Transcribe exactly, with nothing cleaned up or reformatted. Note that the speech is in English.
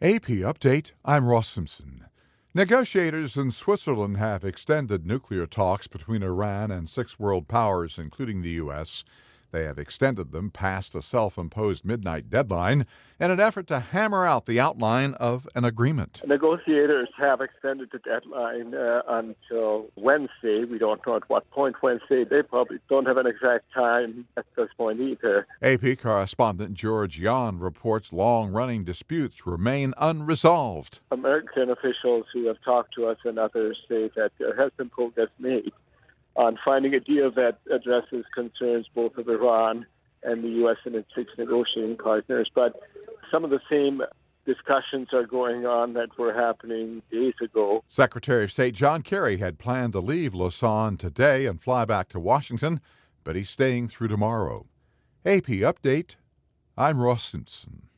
A P Update, I'm Ross Simpson. Negotiators in Switzerland have extended nuclear talks between Iran and six world powers, including the U S They have extended them past a self-imposed midnight deadline in an effort to hammer out the outline of an agreement. Negotiators have extended the deadline uh, until Wednesday. We don't know at what point Wednesday. They probably don't have an exact time at this point either. A P correspondent George Yon reports long-running disputes remain unresolved. American officials who have talked to us and others say that there has been progress made on finding a deal that addresses concerns both of Iran and the U S and its six negotiating partners. But some of the same discussions are going on that were happening days ago. Secretary of State John Kerry had planned to leave Lausanne today and fly back to Washington, but he's staying through tomorrow. A P Update, I'm Ross Simpson.